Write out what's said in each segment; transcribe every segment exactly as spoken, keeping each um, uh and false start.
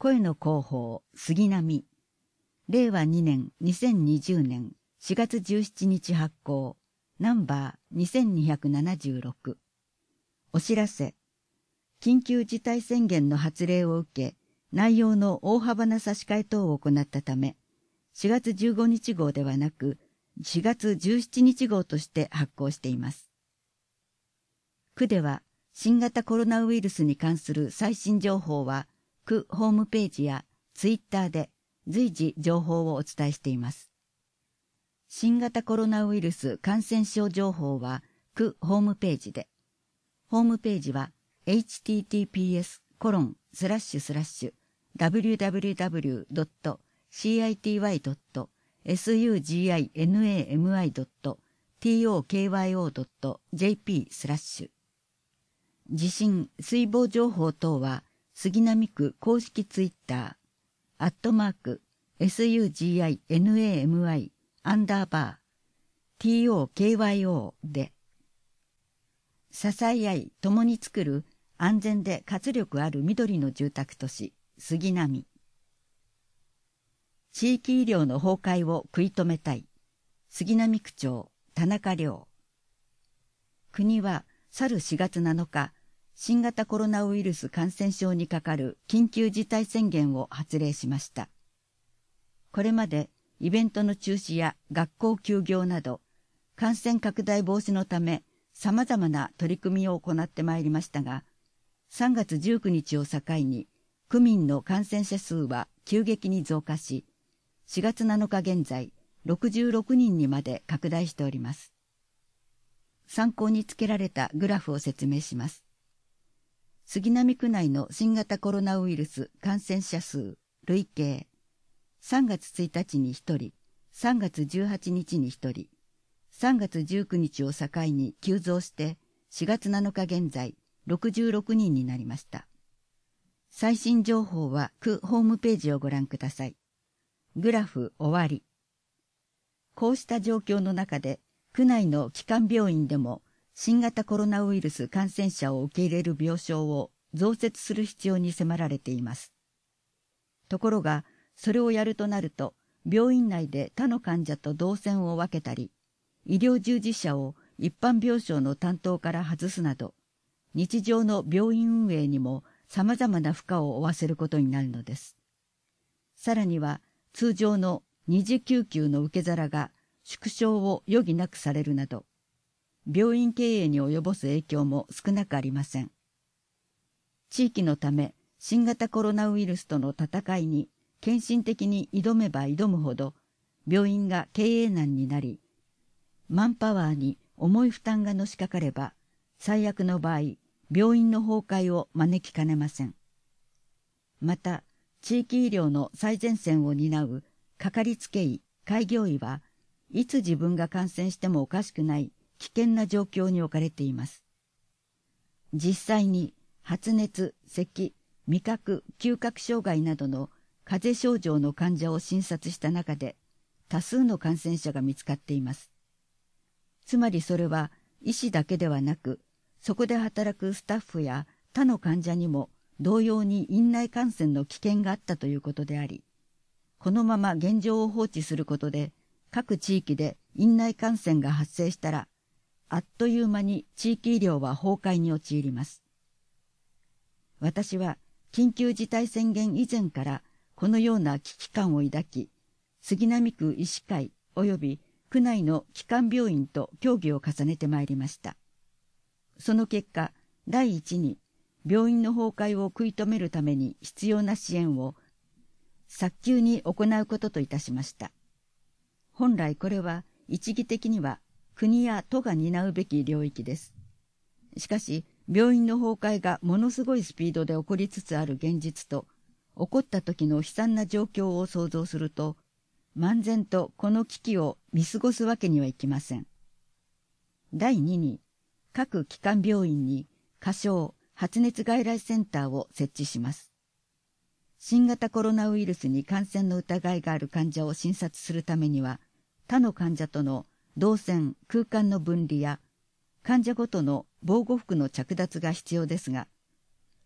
声の広報杉並、れいわにねんにせんにじゅうねんしがつじゅうしちにち発行、ナンバーにせんにひゃくななじゅうろく。お知らせ。緊急事態宣言の発令を受け、内容の大幅な差し替え等を行ったため、しがつじゅうごにち号ではなく、しがつじゅうしちにち号として発行しています。区では、新型コロナウイルスに関する最新情報は、区ホームページやツイッターで随時情報をお伝えしています。新型コロナウイルス感染症情報は区ホームページで、ホームページは エイチティーティーピーエスコロンスラッシュスラッシュダブリューダブリューダブリュードットシーアイティーワイドットスユージーアイエヌエーエムアイドットティーオーケーワイオードットジェーピースラッシュ地震、水防情報等は杉並区公式ツイッター、アットマーク、エスユージーアイエヌエーエムアイ、アンダーバー、ティーオーケーワイオー で、支え合い、共に作る安全で活力ある緑の住宅都市、杉並。地域医療の崩壊を食い止めたい、杉並区長、田中良。国は、去るしがつなのか、新型コロナウイルス感染症にかかる緊急事態宣言を発令しました。これまでイベントの中止や学校休業など、感染拡大防止のため様々な取り組みを行ってまいりましたが、さんがつじゅうくにちを境に区民の感染者数は急激に増加し、しがつなのか現在ろくじゅうろくにんにまで拡大しております。参考につけられたグラフを説明します。杉並区内の新型コロナウイルス感染者数累計さんがつついたちにひとり、さんがつじゅうはちにちにひとり、さんがつじゅうくにちを境に急増してしがつなのか現在ろくじゅうろくにんになりました。最新情報は区ホームページをご覧ください。グラフ終わり。こうした状況の中で区内の基幹病院でも新型コロナウイルス感染者を受け入れる病床を増設する必要に迫られています。ところが、それをやるとなると、病院内で他の患者と動線を分けたり、医療従事者を一般病床の担当から外すなど、日常の病院運営にも様々な負荷を負わせることになるのです。さらには、通常の二次救急の受け皿が縮小を余儀なくされるなど、病院経営に及ぼす影響も少なくありません。地域のため、新型コロナウイルスとの戦いに献身的に挑めば挑むほど、病院が経営難になり、マンパワーに重い負担がのしかかれば、最悪の場合、病院の崩壊を招きかねません。また、地域医療の最前線を担うかかりつけ医、開業医はいつ自分が感染してもおかしくない危険な状況に置かれています。実際に発熱、咳、味覚、嗅覚障害などの風邪症状の患者を診察した中で多数の感染者が見つかっています。つまりそれは医師だけではなく、そこで働くスタッフや他の患者にも同様に院内感染の危険があったということであり、このまま現状を放置することで各地域で院内感染が発生したら、あっという間に地域医療は崩壊に陥ります。私は緊急事態宣言以前からこのような危機感を抱き、杉並区医師会及び区内の基幹病院と協議を重ねてまいりました。その結果、第一に病院の崩壊を食い止めるために必要な支援を早急に行うことといたしました。本来これは一義的には国や都が担うべき領域です。しかし、病院の崩壊がものすごいスピードで起こりつつある現実と、起こった時の悲惨な状況を想像すると、漫然とこの危機を見過ごすわけにはいきません。第二に、各基幹病院に仮称発熱外来センターを設置します。新型コロナウイルスに感染の疑いがある患者を診察するためには、他の患者との動線、空間の分離や、患者ごとの防護服の着脱が必要ですが、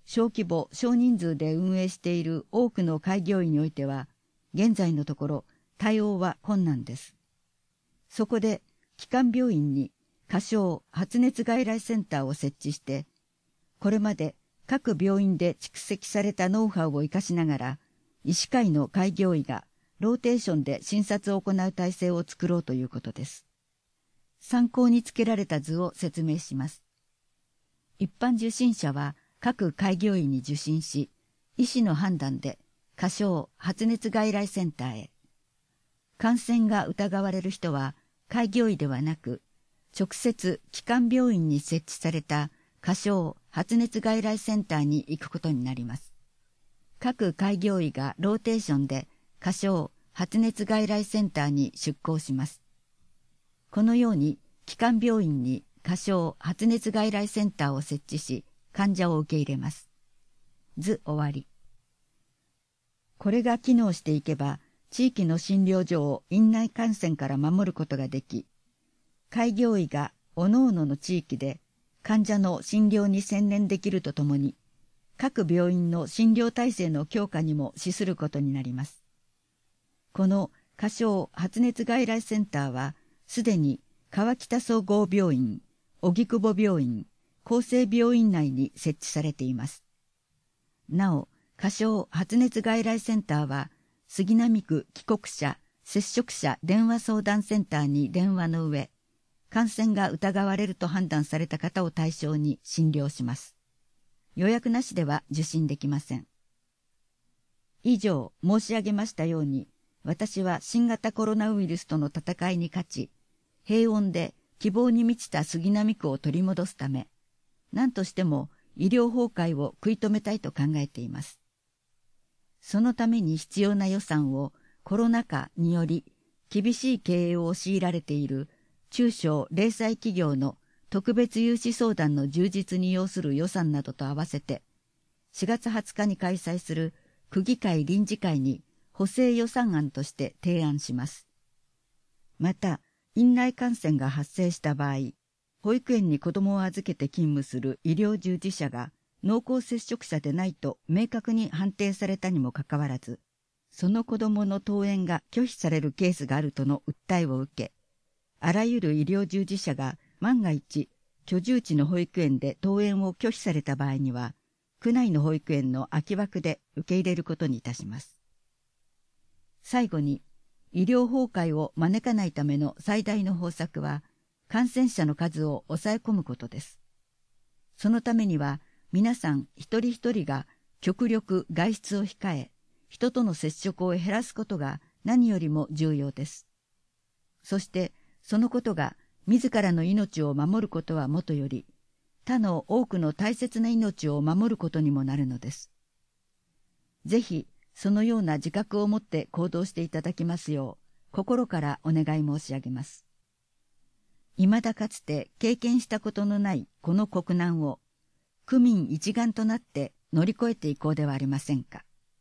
小規模少人数で運営している多くの開業医においては、現在のところ対応は困難です。そこで基幹病院に仮称発熱外来センターを設置して、これまで各病院で蓄積されたノウハウを生かしながら、医師会の開業医がローテーションで診察を行う体制を作ろうということです。参考につけられた図を説明します。一般受診者は各開業医に受診し、医師の判断で仮称発熱外来センターへ。感染が疑われる人は開業医ではなく、直接基幹病院に設置された仮称発熱外来センターに行くことになります。各開業医がローテーションで仮称発熱外来センターに出向します。このように基幹病院に仮称発熱外来センターを設置し、患者を受け入れます。図終わり。これが機能していけば、地域の診療所を院内感染から守ることができ、開業医が各々の地域で患者の診療に専念できるとともに、各病院の診療体制の強化にも資することになります。この仮称発熱外来センターは、すでに川北総合病院、荻窪病院、厚生病院内に設置されています。なお、仮称発熱外来センターは、杉並区帰国者、接触者電話相談センターに電話の上、感染が疑われると判断された方を対象に診療します。予約なしでは受診できません。以上申し上げましたように、私は新型コロナウイルスとの戦いに勝ち、平穏で希望に満ちた杉並区を取り戻すため、何としても医療崩壊を食い止めたいと考えています。そのために必要な予算をコロナ禍により厳しい経営を強いられている中小零細企業の特別融資相談の充実に要する予算などと合わせて、しがつはつかに開催する区議会臨時会に補正予算案として提案します。また、院内感染が発生した場合、保育園に子どもを預けて勤務する医療従事者が濃厚接触者でないと明確に判定されたにもかかわらず、その子どもの登園が拒否されるケースがあるとの訴えを受け、あらゆる医療従事者が万が一居住地の保育園で登園を拒否された場合には、区内の保育園の空き枠で受け入れることにいたします。最後に、医療崩壊を招かないための最大の方策は、感染者の数を抑え込むことです。そのためには、皆さん一人一人が極力外出を控え、人との接触を減らすことが何よりも重要です。そして、そのことが自らの命を守ることはもとより、他の多くの大切な命を守ることにもなるのです。ぜひ、そのような自覚を持って行動していただきますよう、心からお願い申し上げます。未だかつて経験したことのないこの国難を、区民一丸となって乗り越えていこうではありませんか。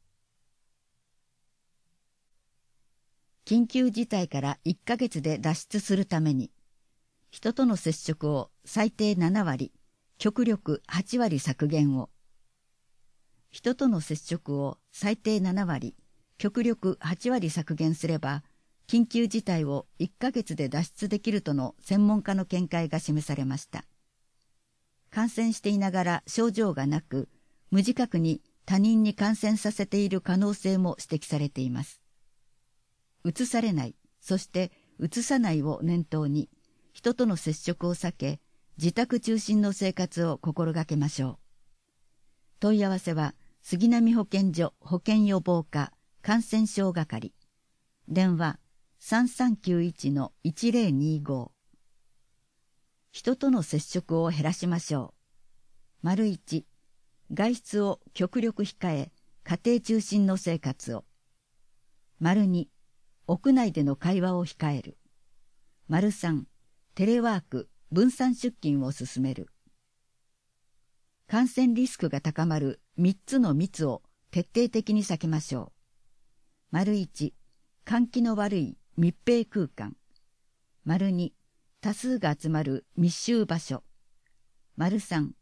緊急事態からいっかげつで脱出するために、人との接触を最低ななわり、極力はちわり削減を、人との接触を最低ななわり、極力はちわり削減すれば、緊急事態をいっかげつで脱出できるとの専門家の見解が示されました。感染していながら症状がなく、無自覚に他人に感染させている可能性も指摘されています。うつされない、そしてうつさないを念頭に、人との接触を避け、自宅中心の生活を心がけましょう。問い合わせは、杉並保健所保健予防課感染症係。電話 さんさんきゅういちのいちぜろにご。人との接触を減らしましょう。丸一、外出を極力控え、家庭中心の生活を。丸二、屋内での会話を控える。丸三、テレワーク、分散出勤を進める。感染リスクが高まる三つの密を徹底的に避けましょう。丸一、換気の悪い密閉空間。丸二、多数が集まる密集場所。丸三、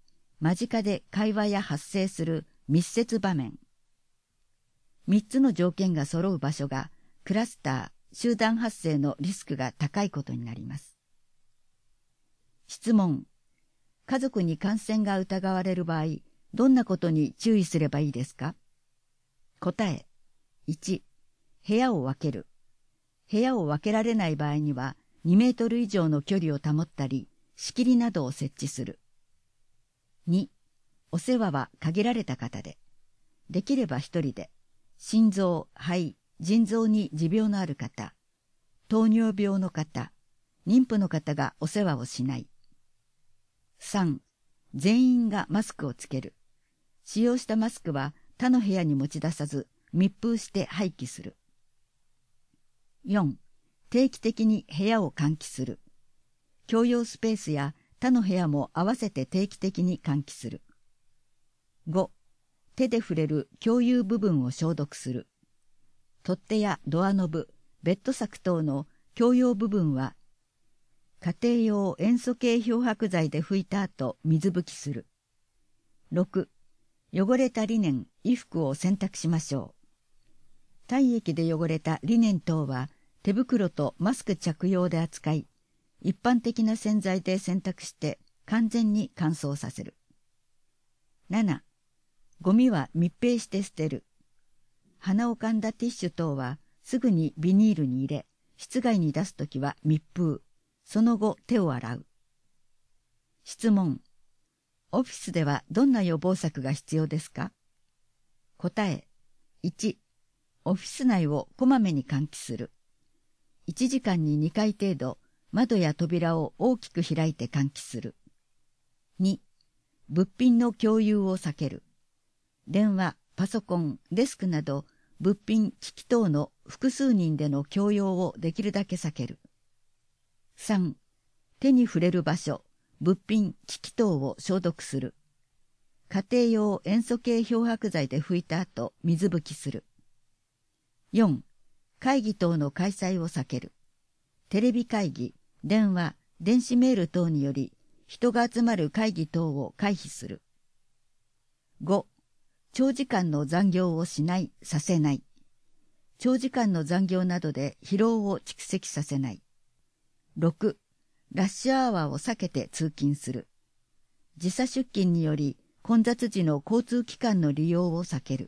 間近で会話や発生する密接場面。三つの条件が揃う場所がクラスター、集団発生のリスクが高いことになります。質問。家族に感染が疑われる場合、どんなことに注意すればいいですか？答え。いち、部屋を分ける。部屋を分けられない場合には、にメートル以上の距離を保ったり、仕切りなどを設置する。に、お世話は限られた方で、できれば一人で、心臓、肺、腎臓に持病のある方、糖尿病の方、妊婦の方がお世話をしない。さん、全員がマスクをつける。使用したマスクは他の部屋に持ち出さず、密封して廃棄する。よん、定期的に部屋を換気する。共用スペースや他の部屋も合わせて定期的に換気する。ご、手で触れる共有部分を消毒する。取っ手やドアノブ、ベッド柵等の共用部分は、家庭用塩素系漂白剤で拭いた後、水拭きする。ろく、汚れたリネン、衣服を洗濯しましょう。体液で汚れたリネン等は手袋とマスク着用で扱い、一般的な洗剤で洗濯して完全に乾燥させる。なな、ゴミは密閉して捨てる。鼻をかんだティッシュ等はすぐにビニールに入れ、室外に出すときは密封。その後手を洗う。質問。オフィスではどんな予防策が必要ですか？答え。いち、オフィス内をこまめに換気する。いちじかんににかい程度、窓や扉を大きく開いて換気する。に、物品の共有を避ける。電話、パソコン、デスクなど物品、機器等の複数人での共用をできるだけ避ける。さん、手に触れる場所、物品、機器等を消毒する。家庭用塩素系漂白剤で拭いた後、水拭きする。よん、会議等の開催を避ける。テレビ会議、電話、電子メール等により、人が集まる会議等を回避する。ご、長時間の残業をしない、させない。長時間の残業などで疲労を蓄積させない。ろく、ラッシュアワーを避けて通勤する。時差出勤により混雑時の交通機関の利用を避ける。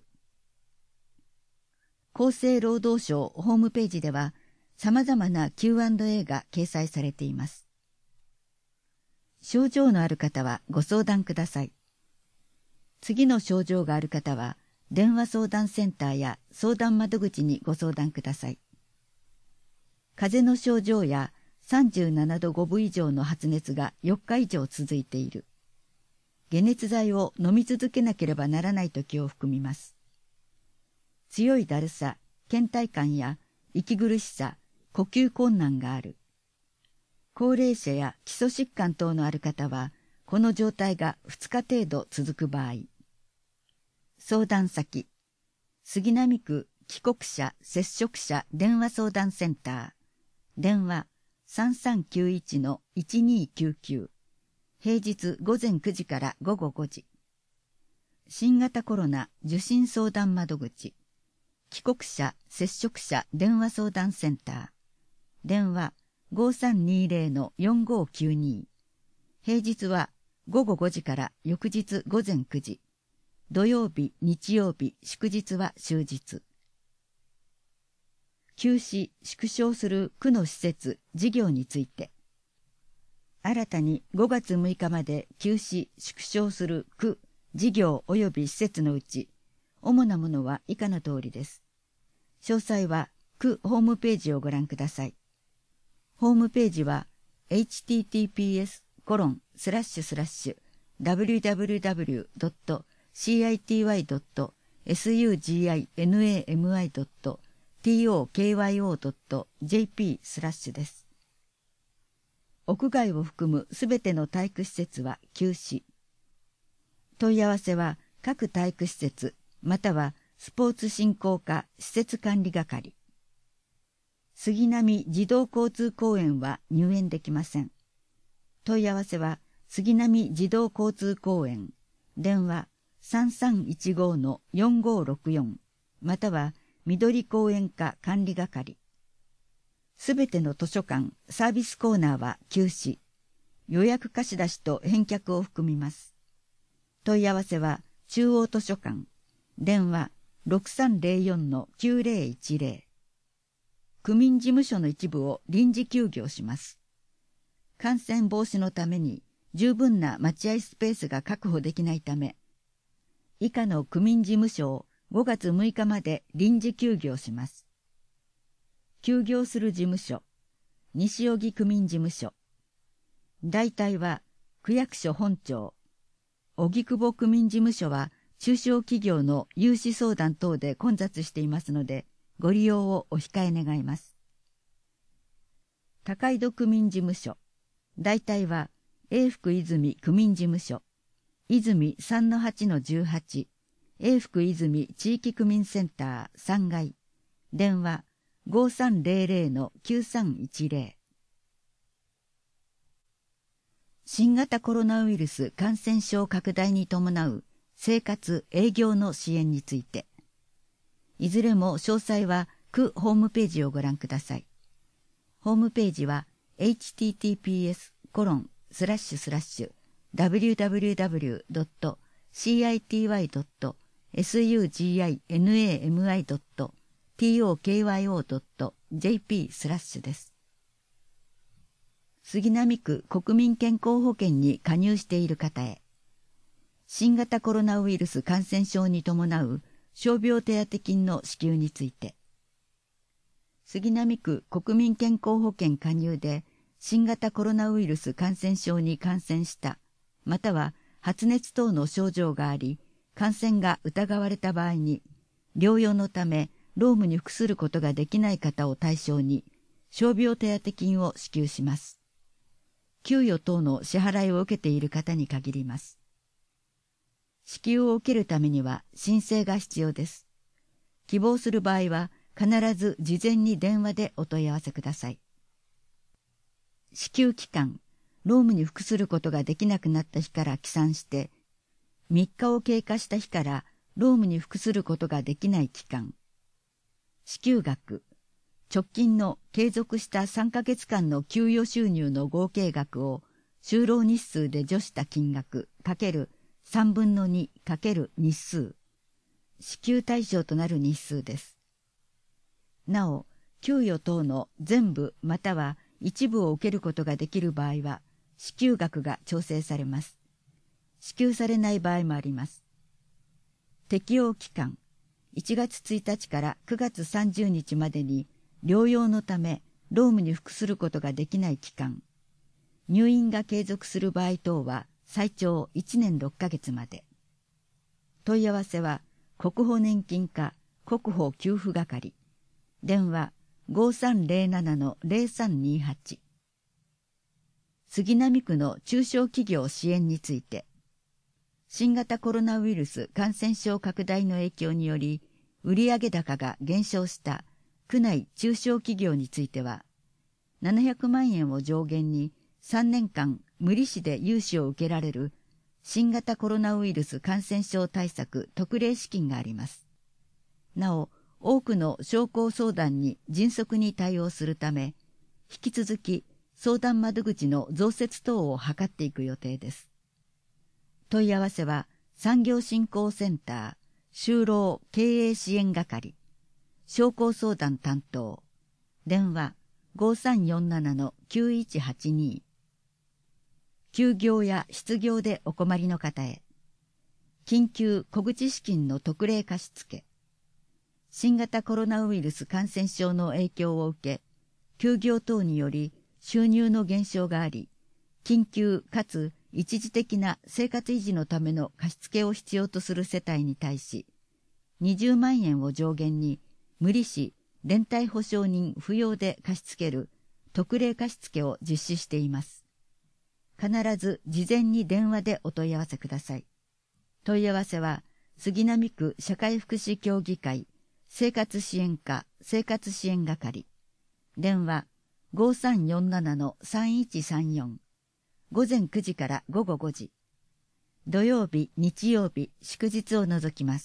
厚生労働省ホームページでは様々な キューアンドエー が掲載されています。症状のある方はご相談ください。次の症状がある方は電話相談センターや相談窓口にご相談ください。風邪の症状やさんじゅうななどごぶ以上の発熱がよっか以上続いている。解熱剤を飲み続けなければならない時を含みます。強いだるさ、倦怠感や息苦しさ、呼吸困難がある。高齢者や基礎疾患等のある方は、この状態がふつか程度続く場合。相談先、杉並区帰国者接触者電話相談センター、電話さんさんきゅういちのいちにきゅうきゅう、平日午前くじから午後ごじ。新型コロナ受診相談窓口、帰国者接触者電話相談センター、電話ごさんにーぜろのよんごきゅうに、平日は午後ごじから翌日午前くじ、土曜日、日曜日、祝日は終日。休止・縮小する区の施設、事業について。新たにごがつむいかまで休止・縮小する区、事業及び施設のうち、主なものは以下の通りです。詳細は区ホームページをご覧ください。ホームページは エイチティーティーピーエスコロンスラッシュスラッシュダブリューダブリューダブリュードットシーアイティーワイドットエスユージーアイエヌエーエムアイドットトクヨドットジェーピー スラッシュです。屋外を含むすべての体育施設は休止。問い合わせは各体育施設またはスポーツ振興課施設管理係。杉並児童交通公園は入園できません。問い合わせは杉並児童交通公園電話 さんさんいちご よんごろくよん または緑公園課管理係。すべての図書館、サービスコーナーは休止。予約貸し出しと返却を含みます。問い合わせは中央図書館。電話 ろくさんぜろよん きゅうぜろいちぜろ。区民事務所の一部を臨時休業します。感染防止のために十分な待合スペースが確保できないため、以下の区民事務所をごがつむいかまで臨時休業します。休業する事務所、西荻区民事務所。代替は区役所本庁。荻窪区民事務所は中小企業の融資相談等で混雑していますので、ご利用をお控え願います。高井戸区民事務所。代替は永福泉区民事務所。泉 さんのはちのじゅうはち。永福泉地域区民センターさんがい。電話ごさんぜろぜろ きゅうさんいちぜろ。新型コロナウイルス感染症拡大に伴う生活・営業の支援について。いずれも詳細は区ホームページをご覧ください。ホームページは エイチティーティーピーエスコロンスラッシュスラッシュダブリューダブリューダブリュードットシーアイティーワイドットエスユージーアイエヌエーエムアイドットティーオーケーワイオードットジェーピースラッシュです。杉並区国民健康保険に加入している方へ、新型コロナウイルス感染症に伴う傷病手当金の支給について、杉並区国民健康保険加入で新型コロナウイルス感染症に感染した、または発熱等の症状があり、感染が疑われた場合に、療養のため労務に服することができない方を対象に、傷病手当金を支給します。給与等の支払いを受けている方に限ります。支給を受けるためには申請が必要です。希望する場合は必ず事前に電話でお問い合わせください。支給期間、労務に服することができなくなった日から起算して、みっかを経過した日から労務に服することができない期間。支給額、直近の継続したさんかげつかんの給与収入の合計額を就労日数で除した金額かけるさんぶんのにかける日数。支給対象となる日数です。なお、給与等の全部または一部を受けることができる場合は、支給額が調整されます。支給されない場合もあります。適用期間、いちがつついたちからくがつさんじゅうにちまでに療養のため労務に服することができない期間、入院が継続する場合等は最長いちねんろっかげつまで。問い合わせは国保年金課国保給付係、電話 ごさんぜろなな のゼロさんにはち。杉並区の中小企業支援について、新型コロナウイルス感染症拡大の影響により売上高が減少した区内中小企業については、ななひゃくまんえんを上限にさんねんかん無利子で融資を受けられる新型コロナウイルス感染症対策特例資金があります。なお、多くの商工相談に迅速に対応するため、引き続き相談窓口の増設等を図っていく予定です。問い合わせは産業振興センター就労経営支援係商工相談担当、電話 ごさんよんなな のきゅういちはちに。休業や失業でお困りの方へ、緊急小口資金の特例貸付、新型コロナウイルス感染症の影響を受け、休業等により収入の減少があり、緊急かつ一時的な生活維持のための貸付を必要とする世帯に対し、にじゅうまんえんを上限に無利子・連帯保証人不要で貸し付ける特例貸付を実施しています。必ず事前に電話でお問い合わせください。問い合わせは杉並区社会福祉協議会生活支援課生活支援係、電話 ごさんよんなな のさんいちさんよん、午前くじから午後ごじ、 土曜日、日曜日、祝日を除きます。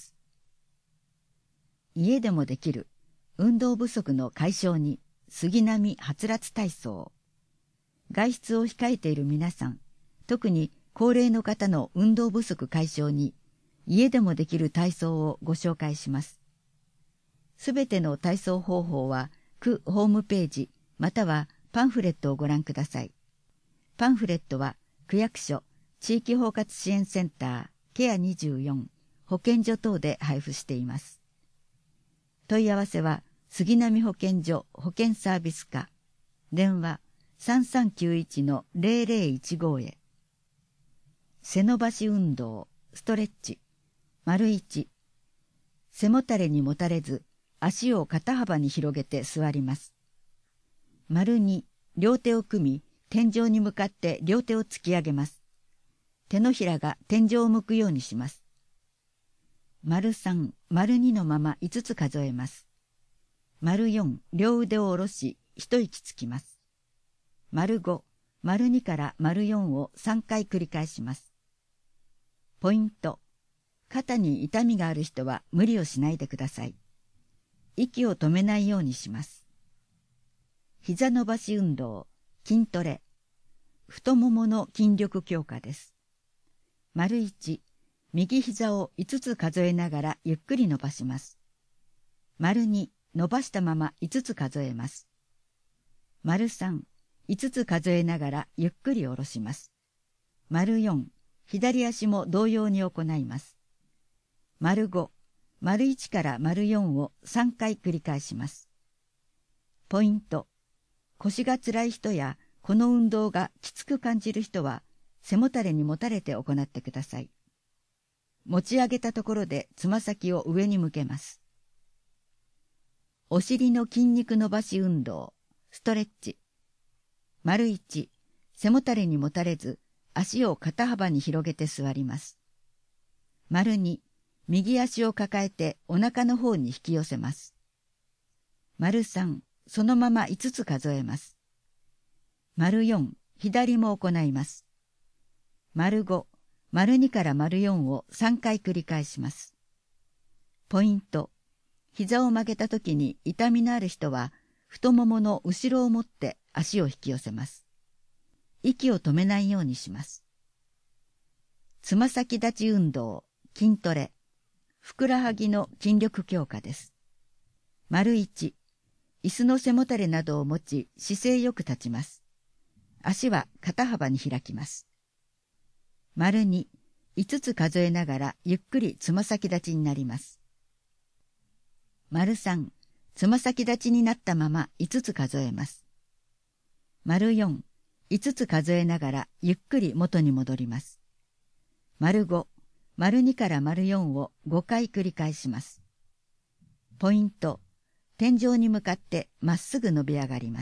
家でもできる運動不足の解消に杉並はつらつ体操。外出を控えている皆さん、特に高齢の方の運動不足解消に家でもできる体操をご紹介します。すべての体操方法は区ホームページまたはパンフレットをご覧ください。パンフレットは区役所、地域包括支援センター、ケアにじゅうよん、保健所等で配布しています。問い合わせは杉並保健所保健サービス課、電話 さんさんきゅういちのゼロゼロいちご へ。背伸ばし運動、ストレッチ。丸いち、背もたれにもたれず、足を肩幅に広げて座ります。丸に、両手を組み、天井に向かって両手を突き上げます。手のひらが天井を向くようにします。丸さん、丸にのままいつつ数えます。丸よん、両腕を下ろし、一息つきます。丸ご、丸にから丸よんをさんかい繰り返します。ポイント。肩に痛みがある人は無理をしないでください。息を止めないようにします。膝伸ばし運動、筋トレ。太ももの筋力強化です。丸いち、右膝をいつつ数えながらゆっくり伸ばします。丸に、伸ばしたままいつつ数えます。丸さん、いつつ数えながらゆっくり下ろします。丸よん、左足も同様に行います。丸ご、丸いちから丸よんをさんかい繰り返します。ポイント。腰がつらい人やこの運動がきつく感じる人は背もたれにもたれて行ってください。持ち上げたところでつま先を上に向けます。お尻の筋肉伸ばし運動、ストレッチ。丸いち、背もたれにもたれず足を肩幅に広げて座ります。丸に、右足を抱えてお腹の方に引き寄せます。丸さん、そのままいつつ数えます。丸よん、左も行います。丸ご、丸にから丸よんをさんかい繰り返します。ポイント。膝を曲げたときに痛みのある人は太ももの後ろを持って足を引き寄せます。息を止めないようにします。つま先立ち運動、筋トレ。ふくらはぎの筋力強化です。丸いち、椅子の背もたれなどを持ち姿勢よく立ちます。足は肩幅に開きます。丸に、いつつ数えながらゆっくりつま先立ちになります。丸さん、つま先立ちになったままいつつ数えます。丸よん、いつつ数えながらゆっくり元に戻ります。丸ご、丸にから丸よんをごかい繰り返します。ポイント。天井に向かってまっすぐ伸び上がります。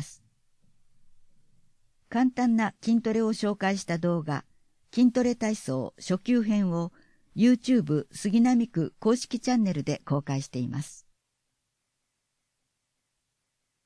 簡単な筋トレを紹介した動画、筋トレ体操初級編を YouTube 杉並区公式チャンネルで公開しています。